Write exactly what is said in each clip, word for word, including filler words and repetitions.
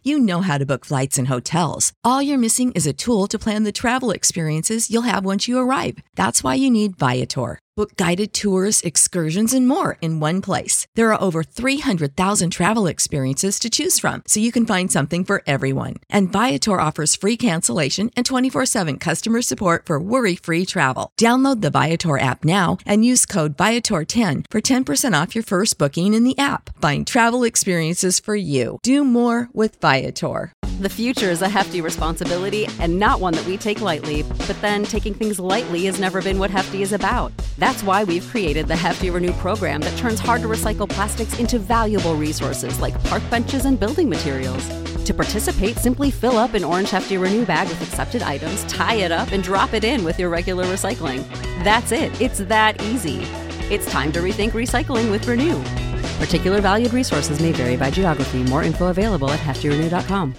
You know how to book flights and hotels. All you're missing is a tool to plan the travel experiences you'll have once you arrive. That's why you need Viator. Book guided tours, excursions, and more in one place. There are over three hundred thousand travel experiences to choose from, so you can find something for everyone. And Viator offers free cancellation and twenty-four seven customer support for worry-free travel. Download the Viator app now and use code Viator ten for ten percent off your first booking in the app. Find travel experiences for you. Do more with Viator. The future is a hefty responsibility and not one that we take lightly. But then taking things lightly has never been what Hefty is about. That's why we've created the Hefty Renew program that turns hard-to-recycle plastics into valuable resources like park benches and building materials. To participate, simply fill up an orange Hefty Renew bag with accepted items, tie it up, and drop it in with your regular recycling. That's it. It's that easy. It's time to rethink recycling with Renew. Particular valued resources may vary by geography. More info available at hefty renew dot com.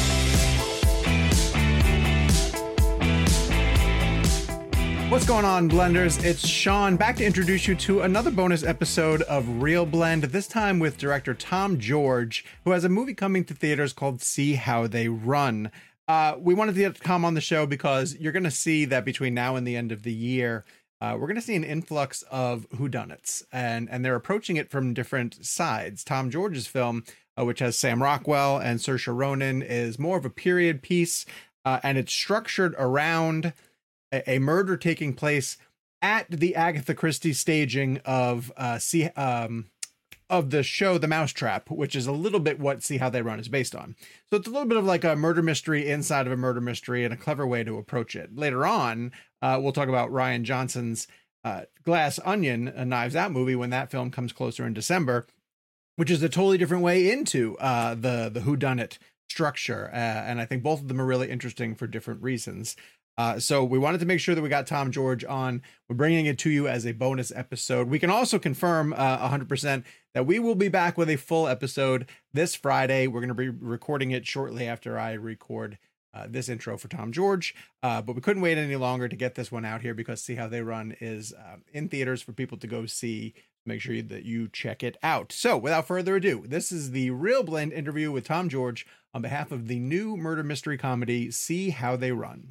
What's going on, Blenders? It's Sean, back to introduce you to another bonus episode of Real Blend, this time with director Tom George, who has a movie coming to theaters called See How They Run. Uh, we wanted to get Tom on the show because you're going to see that between now and the end of the year, uh, we're going to see an influx of whodunits, and, and they're approaching it from different sides. Tom George's film, uh, which has Sam Rockwell and Saoirse Ronan, is more of a period piece, uh, and it's structured around a murder taking place at the Agatha Christie staging of uh see um of the show The Mousetrap, which is a little bit what See How They Run is based on. So it's a little bit of like a murder mystery inside of a murder mystery, and a clever way to approach it. Later on, uh we'll talk about Rian Johnson's uh Glass Onion, a Knives Out movie, when that film comes closer in December, which is a totally different way into uh the the whodunit structure, uh, and I think both of them are really interesting for different reasons. Uh, so we wanted to make sure that we got Tom George on. We're bringing it to you as a bonus episode. We can also confirm uh, one hundred percent that we will be back with a full episode this Friday. We're going to be recording it shortly after I record uh, this intro for Tom George. Uh, but we couldn't wait any longer to get this one out here because See How They Run is uh, in theaters for people to go see. Make sure that you check it out. So without further ado, this is the Real Blend interview with Tom George on behalf of the new murder mystery comedy, See How They Run.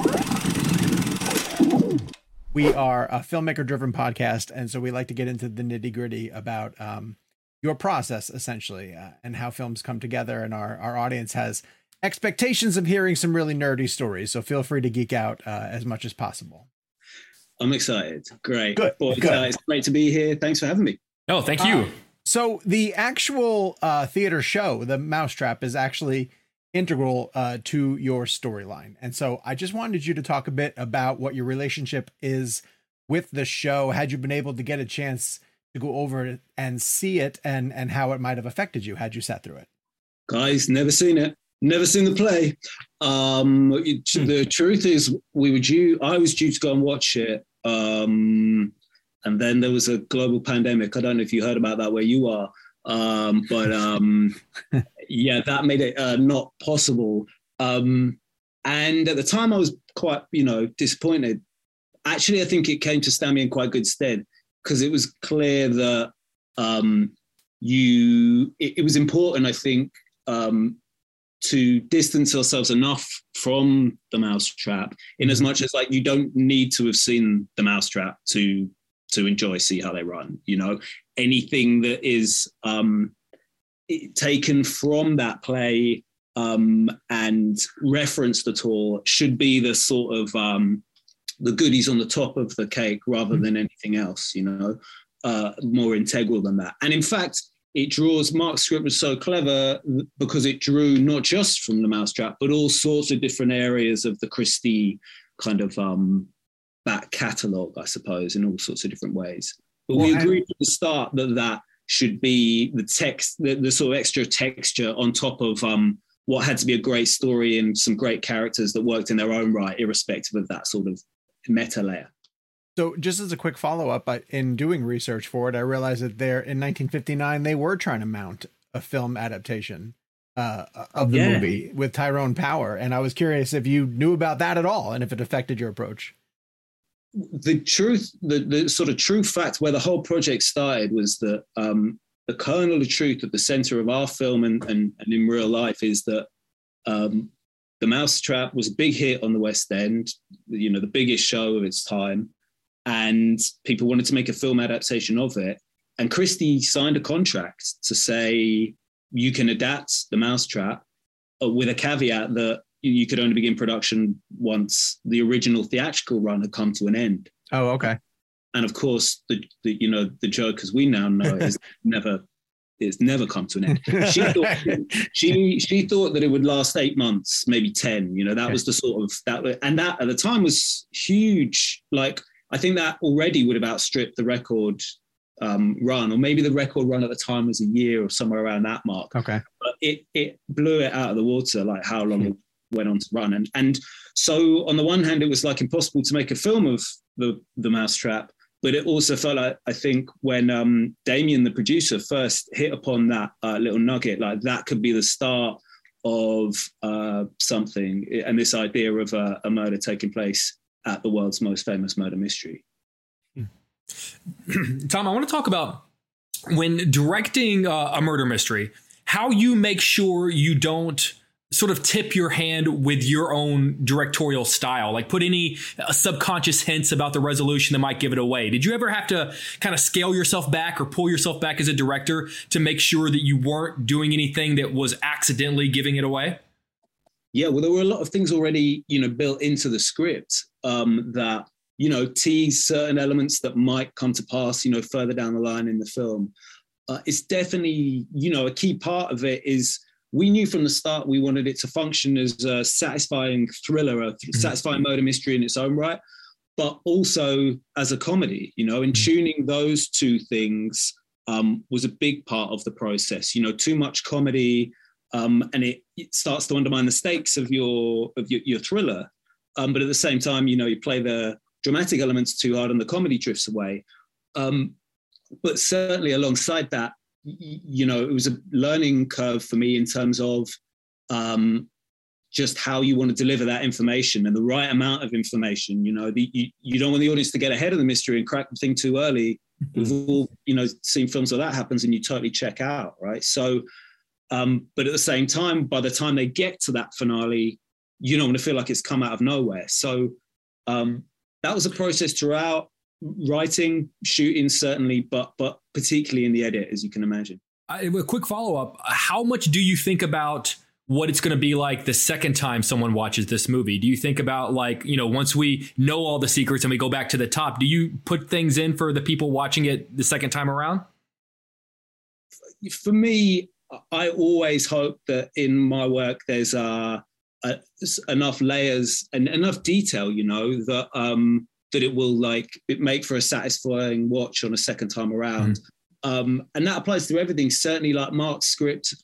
We are a filmmaker driven podcast, and so we like to get into the nitty gritty about um, your process, essentially, uh, and how films come together. And our, our audience has expectations of hearing some really nerdy stories. So feel free to geek out uh, as much as possible. I'm excited. Great. Good. Boys, Good. Uh, it's great to be here. Thanks for having me. Oh, thank you. Uh, so the actual uh, theater show, The Mousetrap, is actually integral uh, to your storyline. And so I just wanted you to talk a bit about what your relationship is with the show. Had you been able to get a chance to go over it and see it, and, and how it might have affected you had you sat through it? Guys, never seen it. Never seen the play. Um, it, Hmm. The truth is, we were due. I was due to go and watch it, um, and then there was a global pandemic. I don't know if you heard about that where you are, um, but um, yeah, that made it uh, not possible. Um, and at the time, I was quite, you know, disappointed. Actually, I think it came to stand me in quite good stead because it was clear that um, you. It, it was important, I think. Um, to distance ourselves enough from The Mousetrap, in as much as like you don't need to have seen The Mousetrap to to enjoy See How They Run. You know, anything that is um, taken from that play um, and referenced at all should be the sort of um, the goodies on the top of the cake rather than anything else. You know, uh, more integral than that. And in fact, it draws, Mark's script was so clever because it drew not just from The Mousetrap, but all sorts of different areas of the Christie kind of um, back catalogue, I suppose, in all sorts of different ways. But well, we agreed from the start that that should be the text, the, the sort of extra texture on top of um, what had to be a great story and some great characters that worked in their own right, irrespective of that sort of meta layer. So just as a quick follow-up, in doing research for it, I realized that there in nineteen fifty-nine, they were trying to mount a film adaptation uh, of the yeah. movie with Tyrone Power. And I was curious if you knew about that at all and if it affected your approach. The truth, the, the sort of true fact where the whole project started was that um, the kernel of truth at the center of our film and, and, and in real life is that um, The Mousetrap was a big hit on the West End, you know, the biggest show of its time. And people wanted to make a film adaptation of it. And Christie signed a contract to say you can adapt The Mousetrap uh, with a caveat that you could only begin production once the original theatrical run had come to an end. Oh, okay. And of course, the, the you know the joke, as we now know, is never it's never come to an end. She thought she she thought that it would last eight months, maybe ten. You know, that was the sort of that, and that at the time was huge. Like I think that already would have outstripped the record um, run, or maybe the record run at the time was a year or somewhere around that mark. Okay, but it it blew it out of the water. Like how long it went on to run, and and so on the one hand, it was like impossible to make a film of the the Mousetrap. But it also felt like, I think, when um, Damien, the producer, first hit upon that uh, little nugget, like that could be the start of uh, something, and this idea of a, a murder taking place at the world's most famous murder mystery. Tom, I want to talk about when directing uh, a murder mystery, how you make sure you don't sort of tip your hand with your own directorial style, like put any uh, subconscious hints about the resolution that might give it away. Did you ever have to kind of scale yourself back or pull yourself back as a director to make sure that you weren't doing anything that was accidentally giving it away? Yeah, well, there were a lot of things already, you know, built into the script um, that, you know, tease certain elements that might come to pass, you know, further down the line in the film. Uh, it's definitely, you know, a key part of it is we knew from the start we wanted it to function as a satisfying thriller, a mm-hmm. satisfying murder mystery in its own right, but also as a comedy, you know, and mm-hmm. tuning those two things um, was a big part of the process. You know, too much comedy um, and it, it starts to undermine the stakes of your of your, your thriller. Um, but at the same time, you know, you play the dramatic elements too hard and the comedy drifts away. Um, but certainly alongside that, you know, it was a learning curve for me in terms of um, just how you want to deliver that information and the right amount of information. You know, the, you, you don't want the audience to get ahead of the mystery and crack the thing too early. Mm-hmm. We've all, you know, seen films where that happens and you totally check out, right? So, um, but at the same time, by the time they get to that finale, you don't want to feel like it's come out of nowhere. So um, that was a process throughout. Writing, shooting, certainly, but but particularly in the edit, as you can imagine. Uh, a quick follow-up. How much do you think about what it's going to be like the second time someone watches this movie? Do you think about, like, you know, once we know all the secrets and we go back to the top, do you put things in for the people watching it the second time around? For me, I always hope that in my work there's uh, uh, enough layers and enough detail, you know, that... Um, that it will like it make for a satisfying watch on a second time around. Mm. Um, and that applies to everything. Certainly like Mark's script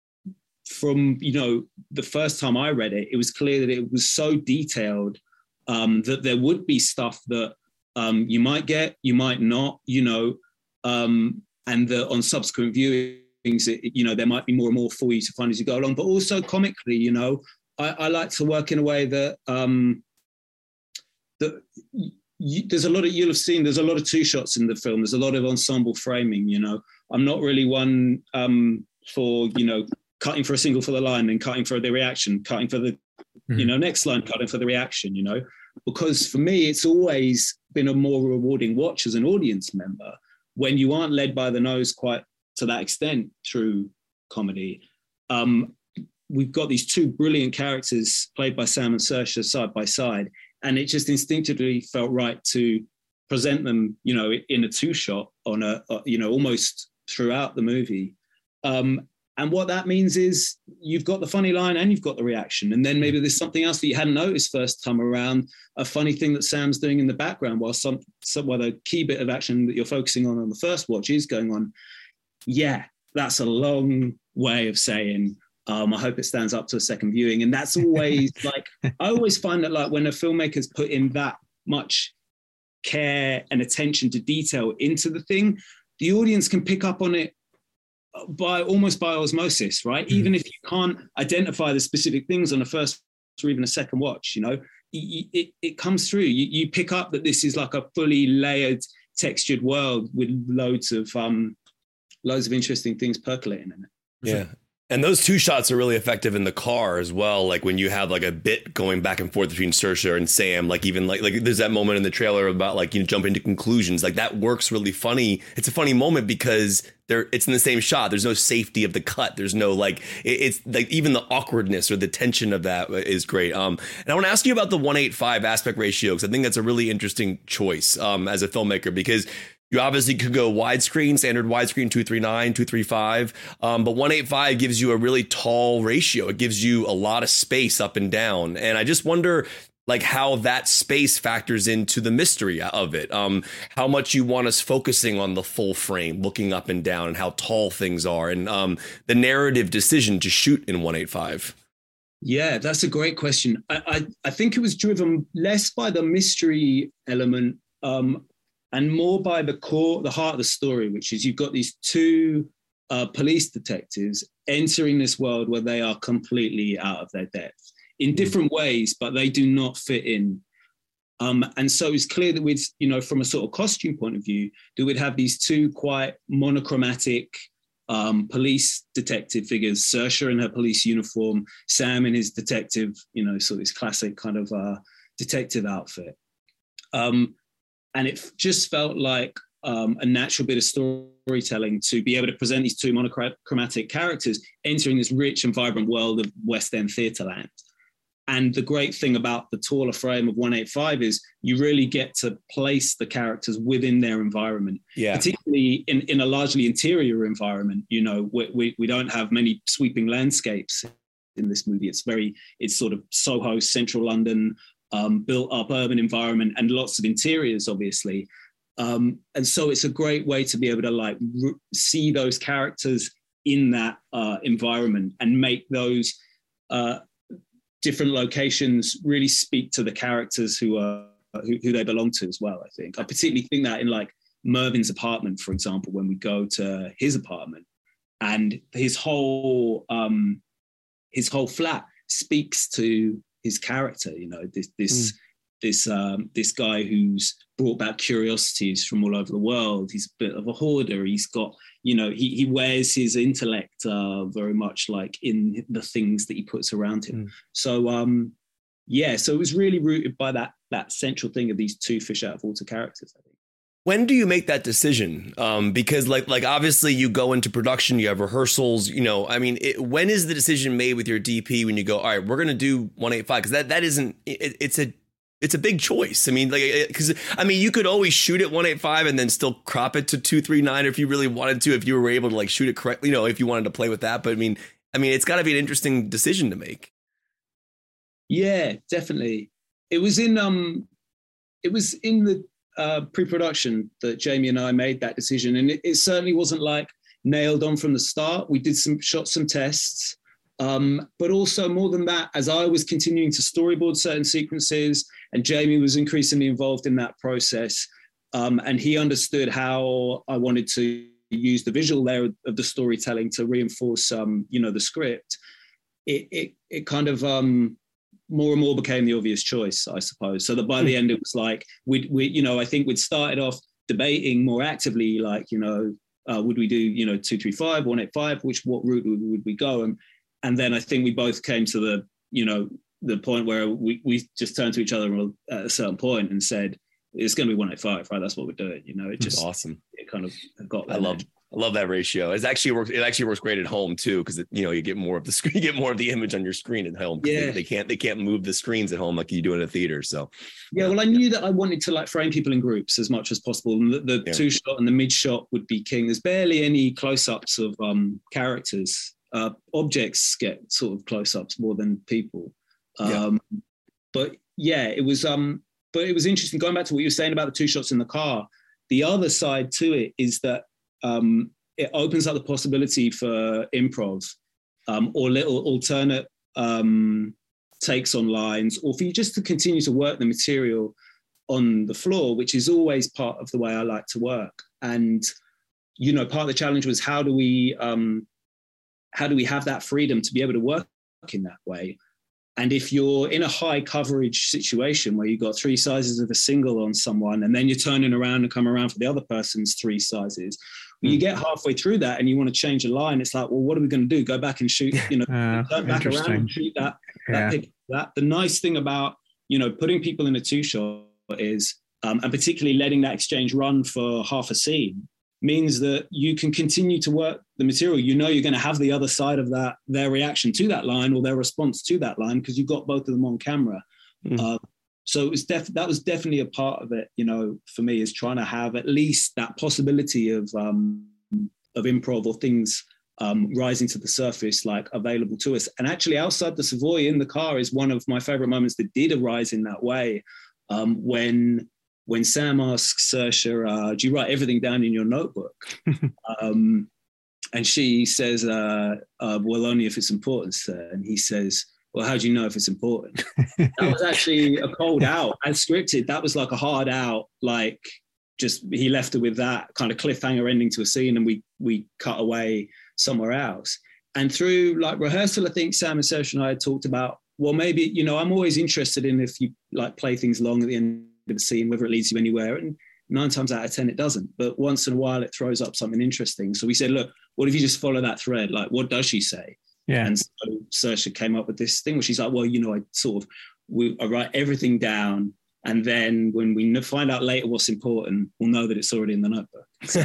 from, you know, the first time I read it, it was clear that it was so detailed um, that there would be stuff that um, you might get, you might not, you know, um, and that on subsequent viewings, it, you know, there might be more and more for you to find as you go along, but also comically, you know, I, I like to work in a way that, um, that You, there's a lot of, you'll have seen, there's a lot of two shots in the film. There's a lot of ensemble framing, you know. I'm not really one um, for, you know, cutting for a single for the line and cutting for the reaction, cutting for the, mm-hmm. you know, next line, cutting for the reaction, you know. Because for me, it's always been a more rewarding watch as an audience member when you aren't led by the nose quite to that extent through comedy. Um, we've got these two brilliant characters played by Sam and Saoirse side by side. And it just instinctively felt right to present them, you know, in a two shot on a, you know, almost throughout the movie. Um, and what that means is you've got the funny line and you've got the reaction. And then maybe there's something else that you hadn't noticed first time around, a funny thing that Sam's doing in the background while some, some while the key bit of action that you're focusing on on the first watch is going on. Yeah, that's a long way of saying, Um, I hope it stands up to a second viewing. And that's always like, I always find that like when a filmmaker's put in that much care and attention to detail into the thing, the audience can pick up on it by almost by osmosis, right? Mm-hmm. Even if you can't identify the specific things on the first or even a second watch, you know, it, it, it comes through. You, you pick up that this is like a fully layered, textured world with loads of, um, loads of interesting things percolating in it. Yeah. And those two shots are really effective in the car as well. Like when you have like a bit going back and forth between Saoirse and Sam, like even like, like there's that moment in the trailer about like, you know, jumping to conclusions, like that works really funny. It's a funny moment because they're, it's in the same shot. There's no safety of the cut. There's no like, it, it's like even the awkwardness or the tension of that is great. Um, and I want to ask you about the one eighty-five aspect ratio, because I think that's a really interesting choice um, as a filmmaker, because you obviously could go widescreen, standard widescreen, two thirty-nine, two thirty-five, um, but one eighty-five gives you a really tall ratio. It gives you a lot of space up and down. And I just wonder like how that space factors into the mystery of it. Um, how much you want us focusing on the full frame, looking up and down, and how tall things are, and um, the narrative decision to shoot in one eighty-five. Yeah, that's a great question. I, I, I think it was driven less by the mystery element, um, and more by the core, the heart of the story, which is you've got these two uh, police detectives entering this world where they are completely out of their depth in different ways, but they do not fit in. Um, and so it's clear that we'd, you know, from a sort of costume point of view, that we'd have these two quite monochromatic um, police detective figures, Saoirse in her police uniform, Sam in his detective, you know, sort of his classic kind of uh, detective outfit. Um, And it just felt like um, a natural bit of storytelling to be able to present these two monochromatic characters entering this rich and vibrant world of West End theatre land. And the great thing about the taller frame of one eighty-five is you really get to place the characters within their environment, yeah. particularly in, in a largely interior environment. You know, we, we, we don't have many sweeping landscapes in this movie. It's very, it's sort of Soho, central London, Um, built up urban environment, and lots of interiors, obviously. Um, and so it's a great way to be able to like r- see those characters in that uh, environment and make those uh, different locations really speak to the characters who are who, who they belong to as well. I think I particularly think that in like Mervyn's apartment, for example, when we go to his apartment, and his whole um, his whole flat speaks to his character, you know, this this mm. this um, this guy who's brought back curiosities from all over the world. He's a bit of a hoarder. He's got, you know, he he wears his intellect uh, very much like in the things that he puts around him. Mm. So um, yeah, so it was really rooted by that that central thing of these two fish out of water characters, I think. When do you make that decision? Um, because like like obviously you go into production, you have rehearsals, you know, I mean, it, when is the decision made with your D P when you go, all right, we're going to do one eighty-five? Because that, that isn't, it, it's a it's a big choice. I mean, like, because I mean, you could always shoot at one eighty-five and then still crop it to two thirty-nine if you really wanted to, if you were able to like shoot it correctly, you know, if you wanted to play with that. But I mean, I mean, it's got to be an interesting decision to make. Yeah, definitely. It was in um, it was in the Uh, pre-production that Jamie and I made that decision, and it, it certainly wasn't like nailed on from the start. We did some shot some tests, um, but also more than that, as I was continuing to storyboard certain sequences, and Jamie was increasingly involved in that process, um, and he understood how I wanted to use the visual layer of the storytelling to reinforce, um, you know, the script. It it it kind of um, more and more became the obvious choice, I suppose. So that by the end, it was like, we'd, we, you know, I think we'd started off debating more actively, like, you know, uh, would we do, you know, two thirty-five, one eighty-five, which, what route would, would we go? And, and then I think we both came to the, you know, the point where we, we just turned to each other at a certain point and said, it's going to be one eighty-five, right? That's what we're doing. You know, it just, That's awesome. It kind of got that. I love I love that ratio. It's actually works. It actually works great at home too, because you know you get more of the screen, you get more of the image on your screen at home. Yeah, they, they can't they can't move the screens at home like you do in a theater. So yeah, well, I knew that I wanted to like frame people in groups as much as possible, and the, the yeah. two shot and the mid shot would be king. There's barely any close ups of um, characters. Uh, objects get sort of close ups more than people. Um, yeah. But yeah, it was. Um, but it was interesting going back to what you were saying about the two shots in the car. The other side to it is that. Um, it opens up the possibility for improv um, or little alternate um, takes on lines, or for you just to continue to work the material on the floor, which is always part of the way I like to work. And, you know, part of the challenge was how do we, um, how do we have that freedom to be able to work in that way? And if you're in a high coverage situation where you've got three sizes of a single on someone, and then you're turning around and come around for the other person's three sizes, Well, you get halfway through that and you want to change a line. It's like, well, what are we going to do? Go back and shoot, you know, uh, turn back around and shoot that. Yeah. that, that. The nice thing about, you know, putting people in a two shot is, um, and particularly letting that exchange run for half a scene, means that you can continue to work the material. You know, you're going to have the other side of that, their reaction to that line or their response to that line, because you've got both of them on camera. Mm. Uh, so it was def- that was definitely a part of it, you know, for me, is trying to have at least that possibility of, um, of improv or things um, rising to the surface, like available to us. And actually outside the Savoy in the car is one of my favorite moments that did arise in that way. Um, when, when Sam asks Saoirse, uh, do you write everything down in your notebook? um, and she says, uh, uh, well, only if it's important, sir. And he says, well, how do you know if it's important? That was actually a cold out. As scripted, that was like a hard out, like just he left her with that kind of cliffhanger ending to a scene, and we we cut away somewhere else. And through like rehearsal, I think Sam and Saoirse and I had talked about, well, maybe, you know, I'm always interested in if you like play things long at the end of the scene, whether it leads you anywhere. And nine times out of ten, it doesn't. But once in a while, it throws up something interesting. So we said, look, what if you just follow that thread? Like, what does she say? Yeah. And so Saoirse came up with this thing where she's like, well, you know, I sort of, we, I write everything down. And then when we find out later what's important, we'll know that it's already in the notebook. So,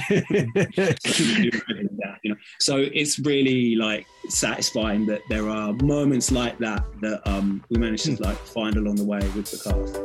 you know? So it's really like satisfying that there are moments like that that um, we managed to like find along the way with the cast.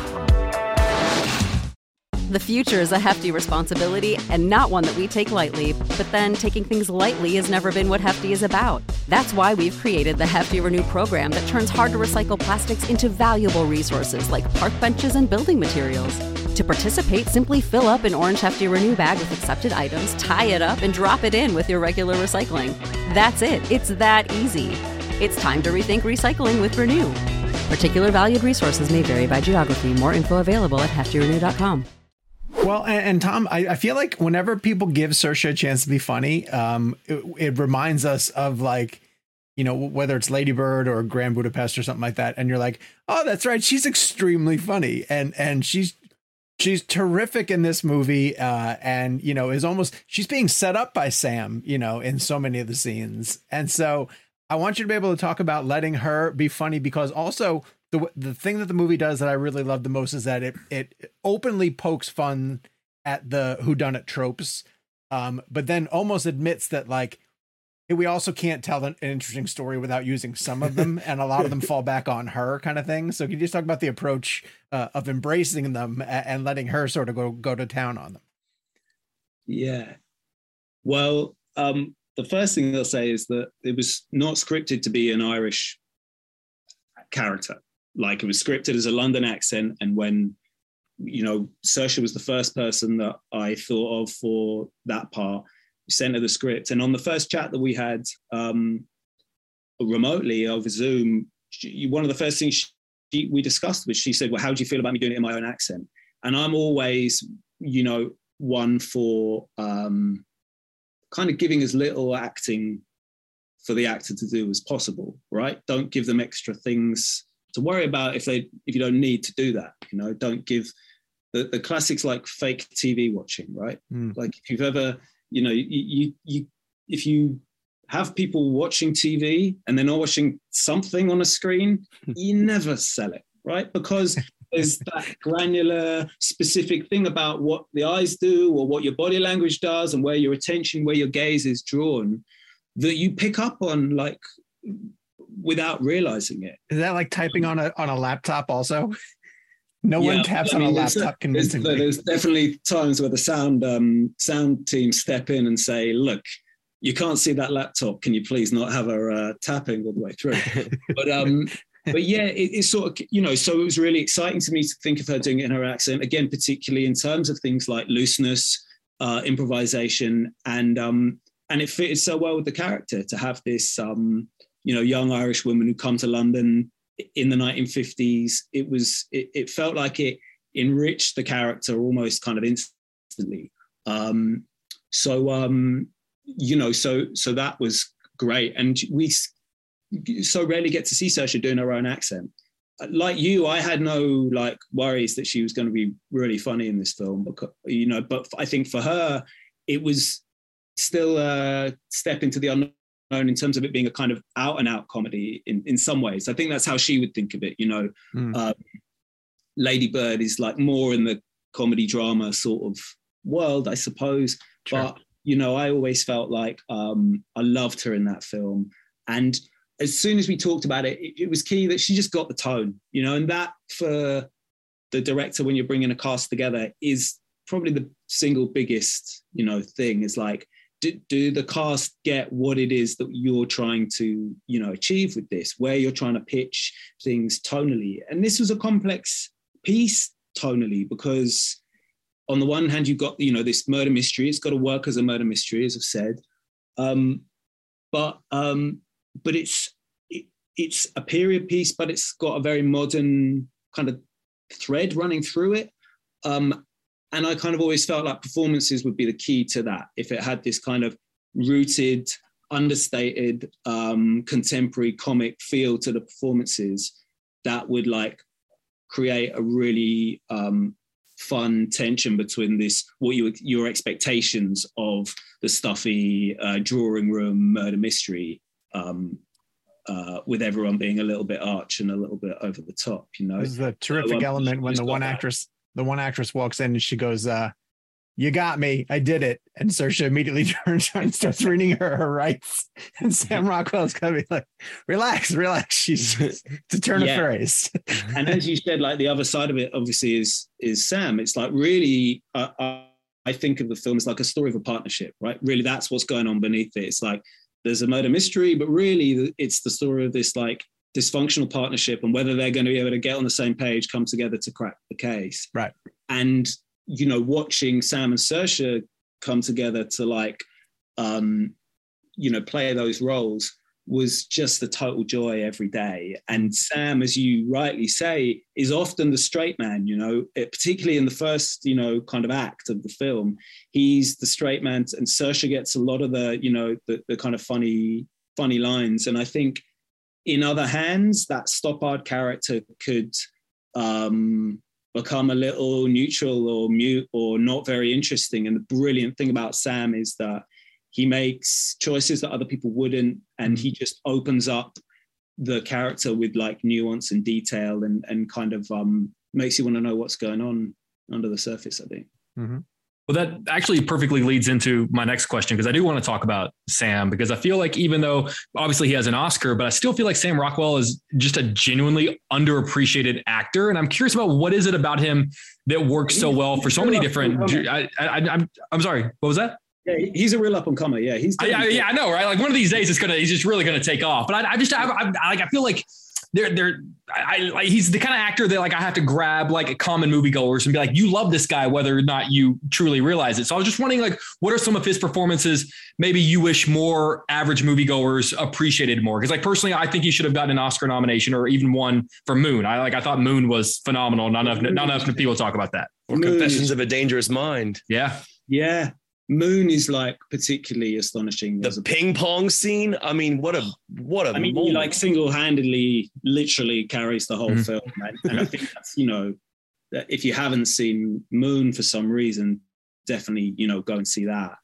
The future is a hefty responsibility and not one that we take lightly, but then taking things lightly has never been what Hefty is about. That's why we've created the Hefty Renew program that turns hard-to-recycle plastics into valuable resources like park benches and building materials. To participate, simply fill up an orange Hefty Renew bag with accepted items, tie it up, and drop it in with your regular recycling. That's it. It's that easy. It's time to rethink recycling with Renew. Particular valued resources may vary by geography. More info available at hefty renew dot com. Well, and, and Tom, I, I feel like whenever people give Saoirse a chance to be funny, um, it, it reminds us of like, you know, whether it's Lady Bird or Grand Budapest or something like that. And you're like, oh, that's right. She's extremely funny. And and she's she's terrific in this movie. Uh, and, you know, is almost she's being set up by Sam, you know, in so many of the scenes. And so I want you to be able to talk about letting her be funny, because also The, the thing that the movie does that I really love the most is that it it openly pokes fun at the whodunit tropes, um, but then almost admits that like we also can't tell an interesting story without using some of them, and a lot of them fall back on her, kind of thing. So can you just talk about the approach uh, of embracing them and letting her sort of go go to town on them? Yeah, well, um, the first thing I'll say is that it was not scripted to be an Irish character. Like, it was scripted as a London accent. And when, you know, Saoirse was the first person that I thought of for that part, we sent her the script. And on the first chat that we had um, remotely over Zoom, she, one of the first things she, we discussed was, she said, well, how do you feel about me doing it in my own accent? And I'm always, you know, one for um, kind of giving as little acting for the actor to do as possible, right? Don't give them extra things to worry about if they if you don't need to do that. You know, don't give the, the classics like fake T V watching, right? Mm. Like if you've ever, you know, you, you you if you have people watching T V and they're not watching something on a screen, you never sell it, right? Because there's that granular, specific thing about what the eyes do or what your body language does and where your attention, where your gaze is drawn, that you pick up on, like, without realizing it. Is that like typing on a on a laptop also? No yeah, one taps I mean, on a laptop convincingly. There's, there's definitely times where the sound um, sound team step in and say, look, you can't see that laptop. Can you please not have her uh, tapping all the way through? but um, but yeah, it, it's sort of, you know, so it was really exciting to me to think of her doing it in her accent. Again, particularly in terms of things like looseness, uh, improvisation, and um, and it fitted so well with the character to have this um, you know, young Irish woman who come to London in the nineteen fifties. It was, it, it felt like it enriched the character almost kind of instantly. Um, so, um, you know, so, so that was great. And we so rarely get to see Saoirse doing her own accent. Like you, I had no like worries that she was going to be really funny in this film, because, you know, but I think for her, it was still a step into the unknown in terms of it being a kind of out and out comedy in, in some ways. I think that's how she would think of it. You know, mm. um, Lady Bird is like more in the comedy drama sort of world, I suppose. Sure. But, you know, I always felt like um, I loved her in that film. And as soon as we talked about it, it, it was key that she just got the tone, you know, and that for the director, when you're bringing a cast together, is probably the single biggest, you know, thing is like, do, do the cast get what it is that you're trying to, you know, achieve with this, where you're trying to pitch things tonally. And this was a complex piece tonally, because on the one hand, you've got, you know, this murder mystery. It's got to work as a murder mystery, as I've said. Um, but um, but it's it, it's a period piece, but it's got a very modern kind of thread running through it. Um, and I kind of always felt like performances would be the key to that. If it had this kind of rooted, understated, um, contemporary comic feel to the performances, that would like create a really um, fun tension between this, what you, your expectations of the stuffy uh, drawing room murder mystery, um, uh, with everyone being a little bit arch and a little bit over the top, you know. There's a terrific so, um, element when the one that. actress, the one actress walks in and she goes, uh, "You got me, I did it." And Saoirse immediately turns around and starts reading her her rights. And Sam Rockwell's gonna be like, "Relax, relax." She's to turn yeah. a phrase. And as you said, like the other side of it, obviously, is is Sam. It's like really, uh, I, I think of the film as like a story of a partnership, right? Really, that's what's going on beneath it. It's like there's a murder mystery, but really, it's the story of this like dysfunctional partnership and whether they're going to be able to get on the same page, come together to crack the case. Right. And you know, watching Sam and Saoirse come together to like, um, you know, play those roles was just a total joy every day. And Sam, as you rightly say, is often the straight man, you know, it, particularly in the first, you know, kind of act of the film, he's the straight man, and Saoirse gets a lot of the, you know, the, the kind of funny, funny lines. And I think in other hands, that Stoppard character could, um, become a little neutral or mute or not very interesting. And the brilliant thing about Sam is that he makes choices that other people wouldn't, and he just opens up the character with like nuance and detail, and and kind of um, makes you want to know what's going on under the surface, I think. Mm-hmm. Well, that actually perfectly leads into my next question, because I do want to talk about Sam, because I feel like even though obviously he has an Oscar, but I still feel like Sam Rockwell is just a genuinely underappreciated actor. And I'm curious about what is it about him that works so well for so many different. I, I, I'm I'm sorry. What was that? Yeah, he's a real up and comer. Yeah, he's. I, I, yeah, I know, right? Like one of these days, it's gonna. He's just really gonna take off. But I, I just, I, I, like, I feel like. They're, they're, I, I, he's the kind of actor that like I have to grab like common moviegoers and be like, you love this guy, whether or not you truly realize it. So I was just wondering, like, what are some of his performances maybe you wish more average moviegoers appreciated more? Because like personally, I think he should have gotten an Oscar nomination or even one for Moon. I like I thought Moon was phenomenal. Not enough, not enough people talk about that. Or Confessions of a Dangerous Mind. Yeah, yeah. Moon is like particularly astonishing. The ping pong scene. I mean, what a what a. I mean, he like single-handedly, literally carries the whole mm-hmm. film, and, and I think that's, you know, that if you haven't seen Moon for some reason, definitely, you know, go and see that.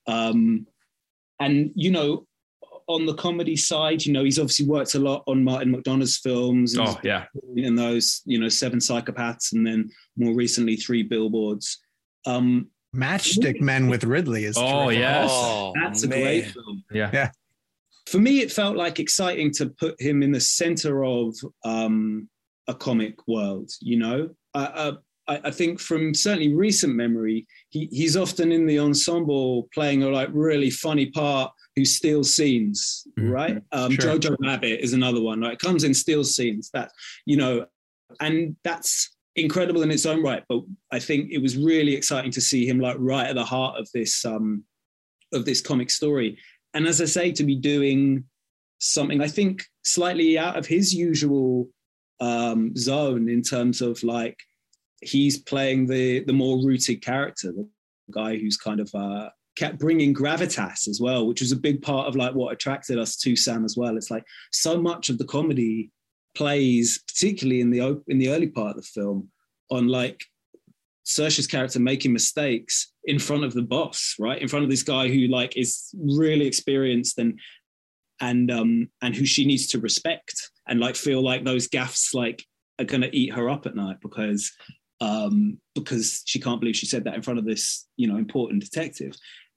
Um, and you know, on the comedy side, you know, he's obviously worked a lot on Martin McDonagh's films. Oh yeah, in those, you know, Seven Psychopaths, and then more recently Three Billboards. Um, Matchstick Men with Ridley is oh terrific. yes, oh, that's a man. great film. Yeah, yeah. For me, it felt like exciting to put him in the center of um, a comic world. You know, I, I, I think from certainly recent memory, he, he's often in the ensemble playing a like really funny part who steals scenes. Mm-hmm. Right, um, sure. Jojo Rabbit is another one. Right, comes in, steals scenes. That, you know, and that's incredible in its own right, but I think it was really exciting to see him like right at the heart of this um, of this comic story. And as I say, to be doing something I think slightly out of his usual um, zone in terms of like he's playing the the more rooted character, the guy who's kind of uh, kept bringing gravitas as well, which was a big part of like what attracted us to Sam as well. It's like so much of the comedy plays, particularly in the in the early part of the film, on like Saoirse's character making mistakes in front of the boss, right? In front of this guy who like is really experienced and and um and who she needs to respect and like feel like those gaffes like are gonna eat her up at night because um because she can't believe she said that in front of this, you know, important detective.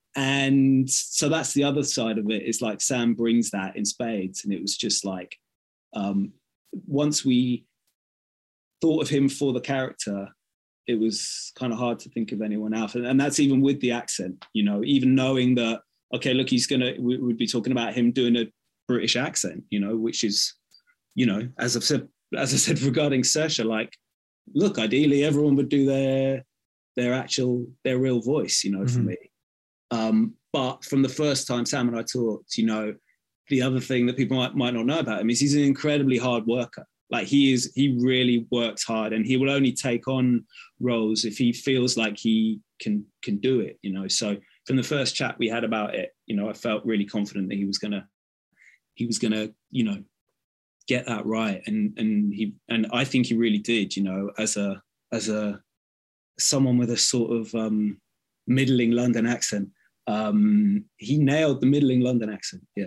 And so that's the other side of it, is like Sam brings that in spades. And it was just like, um, once we thought of him for the character, it was kind of hard to think of anyone else. And, and that's even with the accent, you know, even knowing that, okay, look, he's going to, we would be talking about him doing a British accent, you know, which is, you know, as I've said, as I said regarding Saoirse, like, look, ideally everyone would do their, their actual, their real voice, you know, mm-hmm. for me. Um, but from the first time Sam and I talked, you know, the other thing that people might, might not know about him is he's an incredibly hard worker. Like he is, he really works hard, and he will only take on roles if he feels like he can can do it, you know. So from the first chat we had about it, you know, I felt really confident that he was gonna, he was gonna, you know, get that right, and and he and I think he really did, you know, as a as a someone with a sort of um, middling London accent. Um, he nailed the middling London accent. Yeah.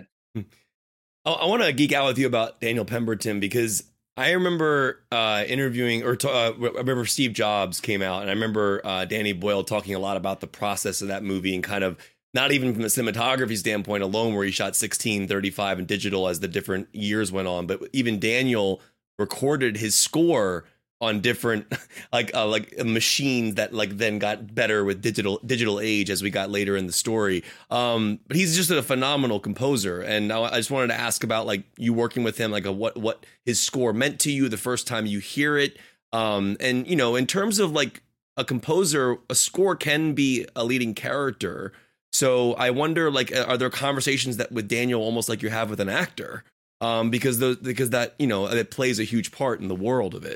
I, I want to geek out with you about Daniel Pemberton, because I remember uh, interviewing, or t- uh, I remember Steve Jobs came out, and I remember uh, Danny Boyle talking a lot about the process of that movie, and kind of not even from the cinematography standpoint alone, where he shot sixteen, thirty-five, and digital as the different years went on, but even Daniel recorded his score on different like uh, like machines that like then got better with digital digital age as we got later in the story. Um, but he's just a phenomenal composer, and I, I just wanted to ask about like you working with him, like a, what what his score meant to you the first time you hear it. Um, and you know, in terms of like a composer, a score can be a leading character. So I wonder, like, are there conversations that with Daniel almost like you have with an actor? Um, because those because that you know it plays a huge part in the world of it.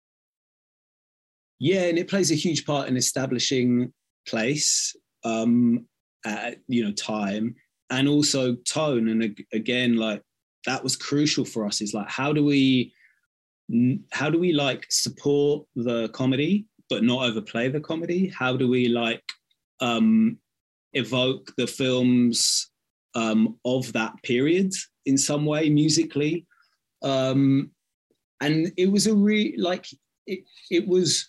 Yeah, and it plays a huge part in establishing place, um, at, you know, time, and also tone. And again, like that was crucial for us. Is like, how do we, how do we like support the comedy but not overplay the comedy? How do we like um, evoke the films um, of that period in some way musically? Um, and it was a re like it. It was.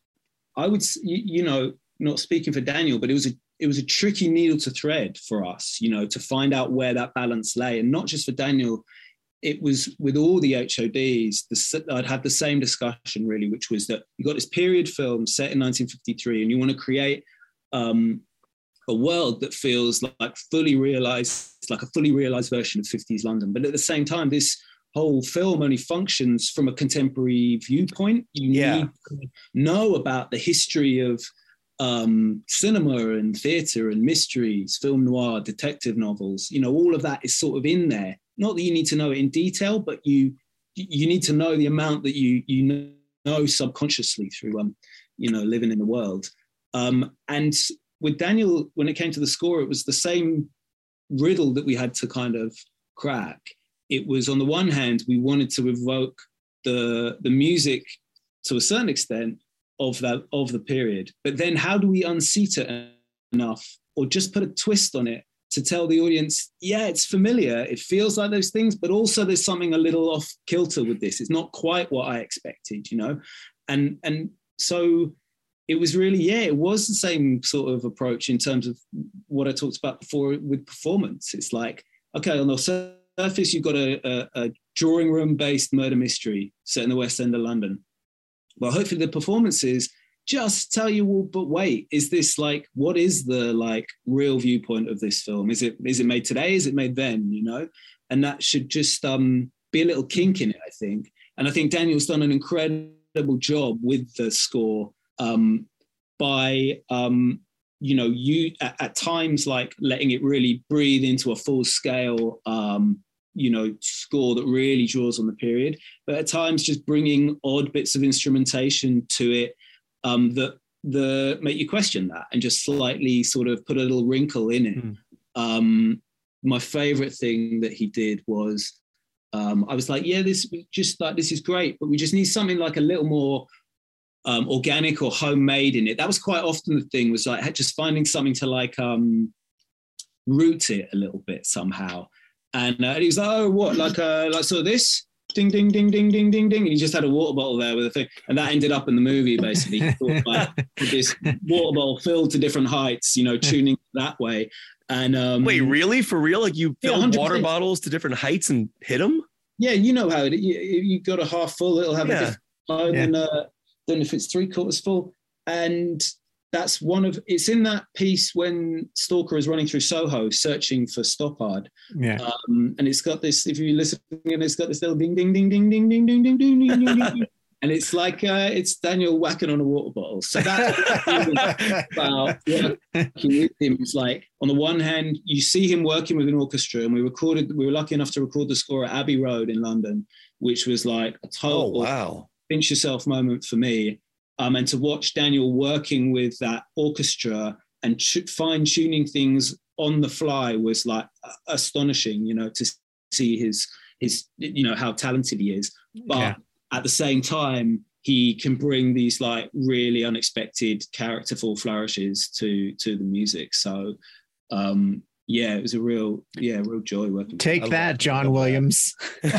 I would, you know, not speaking for Daniel, but it was a it was a tricky needle to thread for us, you know, to find out where that balance lay, and not just for Daniel. It was with all the H O Ds. The, I'd had the same discussion really, which was that you got this period film set in nineteen fifty-three, and you want to create um, a world that feels like fully realized, like a fully realized version of fifties London, but at the same time, this whole film only functions from a contemporary viewpoint. You yeah. need to know about the history of um, cinema and theatre and mysteries, film noir, detective novels. You know, all of that is sort of in there. Not that you need to know it in detail, but you you need to know the amount that you you know subconsciously through um you know living in the world. Um, and with Daniel, when it came to the score, it was the same riddle that we had to kind of crack. It was, on the one hand, we wanted to evoke the the music to a certain extent of that of the period, but then how do we unseat it enough, or just put a twist on it to tell the audience, yeah, it's familiar, it feels like those things, but also there's something a little off kilter with this. It's not quite what I expected, you know, and and so it was really, yeah, it was the same sort of approach in terms of what I talked about before with performance. It's like, okay, on the surface, you've got a, a, a drawing room-based murder mystery set in the West End of London. Well, hopefully the performances just tell you, well, but wait, is this like, what is the like real viewpoint of this film? Is it is it made today? Is it made then? You know, and that should just um, be a little kink in it, I think. And I think Daniel's done an incredible job with the score um, by. Um, you know, you at, at times like letting it really breathe into a full scale, um, you know, score that really draws on the period, but at times just bringing odd bits of instrumentation to it um, that the make you question that and just slightly sort of put a little wrinkle in it. Mm. Um, my favorite thing that he did was um, I was like, yeah, this just like this is great, but we just need something like a little more um, organic or homemade in it. That was quite often the thing, was like just finding something to like um, root it a little bit somehow. And uh, he was like, oh, what, like, uh, like so this? Ding, ding, ding, ding, ding, ding, ding. And he just had a water bottle there with a thing. And that ended up in the movie, basically. He thought, like, with this water bottle filled to different heights, you know, tuning that way. And um, wait, really? For real? Like you yeah, filled one hundred percent water bottles to different heights and hit them? Yeah, you know how it is. You, you got a half full, it'll have Yeah. a different tone Yeah. than, uh, than if it's three quarters full. And that's one of, it's in that piece when Stalker is running through Soho searching for Stoppard. Yeah. Um, and it's got this, if you listen, and it's got this little ding, ding, ding, ding, ding, ding, ding, ding, ding, ding, ding, ding. And it's like, uh, it's Daniel whacking on a water bottle. So that's about working with him. It's like, on the one hand, you see him working with an orchestra, and we recorded, we were lucky enough to record the score at Abbey Road in London, which was like a Oh, total wow. pinch yourself moment for me. Um, and to watch Daniel working with that orchestra and ch- fine tuning things on the fly was like astonishing, you know, to see his, his, you know, how talented he is. But Yeah. at the same time, he can bring these like really unexpected characterful flourishes to, to the music. So, um, yeah, it was a real, yeah, real joy working. Take with that, John Williams.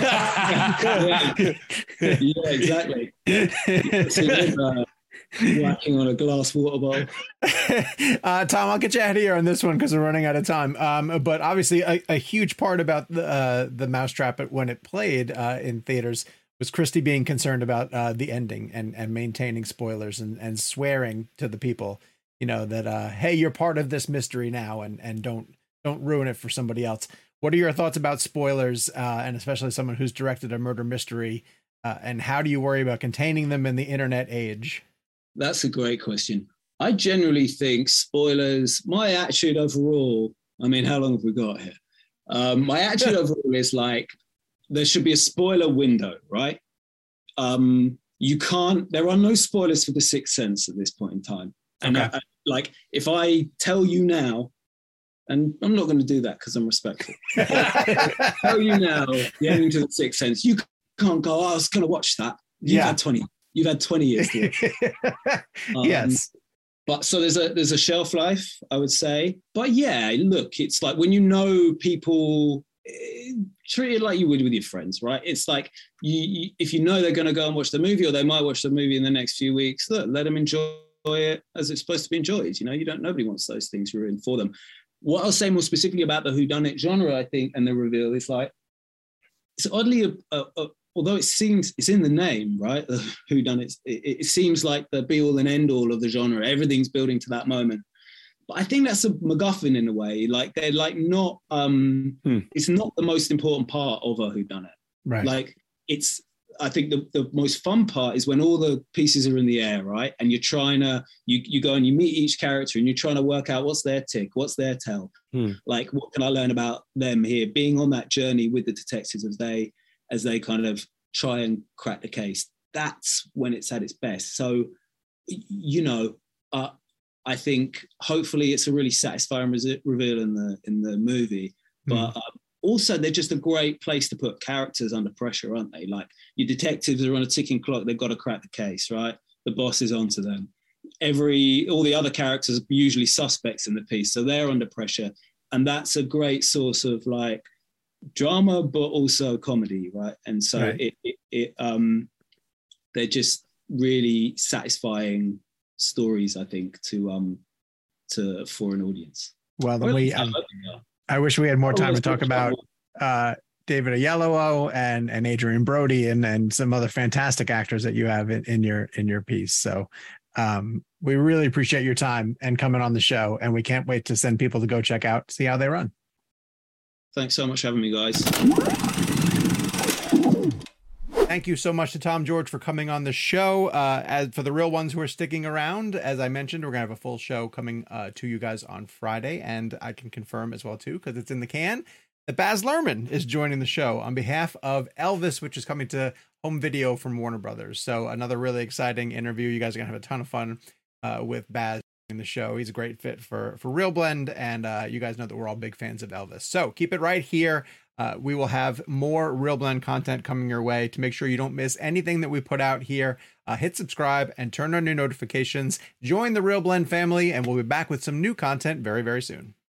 yeah. Yeah, exactly. See him, uh, whacking on a glass water bottle. uh, Tom, I'll get you out of here on this one because we're running out of time. Um, but obviously, a, a huge part about the uh, the Mousetrap when it played uh, in theaters was Christy being concerned about uh, the ending and and maintaining spoilers and and swearing to the people, you know, that uh, hey, you're part of this mystery now, and and don't don't ruin it for somebody else. What are your thoughts about spoilers, uh, and especially someone who's directed a murder mystery? Uh, and how do you worry about containing them in the internet age? That's a great question. I generally think spoilers, my attitude overall, I mean, how long have we got here? Um, my attitude overall is like, there should be a spoiler window, right? Um, you can't, there are no spoilers for The Sixth Sense at this point in time. And Okay. I, I, like, if I tell you now, and I'm not going to do that because I'm respectful. If I tell you now the ending to The Sixth Sense, you can't go, oh, I was going to watch that. You've Yeah. had twenty. You've had twenty years to watch. Um, Yes. But so there's a there's a shelf life, I would say. But yeah, look, it's like when you know people, eh, treat it like you would with your friends, right? It's like you, you if you know they're going to go and watch the movie, or they might watch the movie in the next few weeks, look, let them enjoy it as it's supposed to be enjoyed. You know, you don't. Nobody wants those things ruined for them. What I'll say more specifically about the whodunit genre, I think, and the reveal is like it's oddly a, a, a although it seems it's in the name, right? The whodunit, it, it seems like the be all and end all of the genre. Everything's building to that moment. But I think that's a MacGuffin in a way. Like they're like not, um, Hmm. it's not the most important part of a whodunit. Right. Like it's, I think the, the most fun part is when all the pieces are in the air, right? And you're trying to, you, you go and you meet each character and you're trying to work out what's their tick, what's their tell. Hmm. Like, what can I learn about them here? Being on that journey with the detectives as they, as they kind of try and crack the case. That's when it's at its best. So, you know, uh, I think hopefully it's a really satisfying re- reveal in the in the movie. But um, also, they're just a great place to put characters under pressure, aren't they? Like your detectives are on a ticking clock; they've got to crack the case, right? The boss is onto them. Every all the other characters are usually suspects in the piece, so they're under pressure, and that's a great source of like drama, but also comedy, right? And so Right. it, it, it um, they're just really satisfying stories, I think, to um to for an audience. Well, then Well, we. I Um, hope they are. I wish we had more time to Otherwise, talk we'll about uh, David Oyelowo and and Adrian Brody and and some other fantastic actors that you have in, in your in your piece. So um, we really appreciate your time and coming on the show, and we can't wait to send people to go check out, see how they run. Thanks so much for having me, guys. Thank you so much to Tom George for coming on the show. Uh, as for the real ones who are sticking around, as I mentioned, we're gonna have a full show coming uh, to you guys on Friday, and I can confirm as well too, because it's in the can, that Baz Luhrmann is joining the show on behalf of Elvis, which is coming to home video from Warner Brothers. So another really exciting interview. You guys are gonna have a ton of fun uh, with Baz. in the show. He's a great fit for for Real Blend, and uh, you guys know that we're all big fans of Elvis. So keep it right here. Uh, we will have more Real Blend content coming your way. To make sure you don't miss anything that we put out here, uh, hit subscribe and turn on your notifications. Join the Real Blend family, and we'll be back with some new content very, very soon.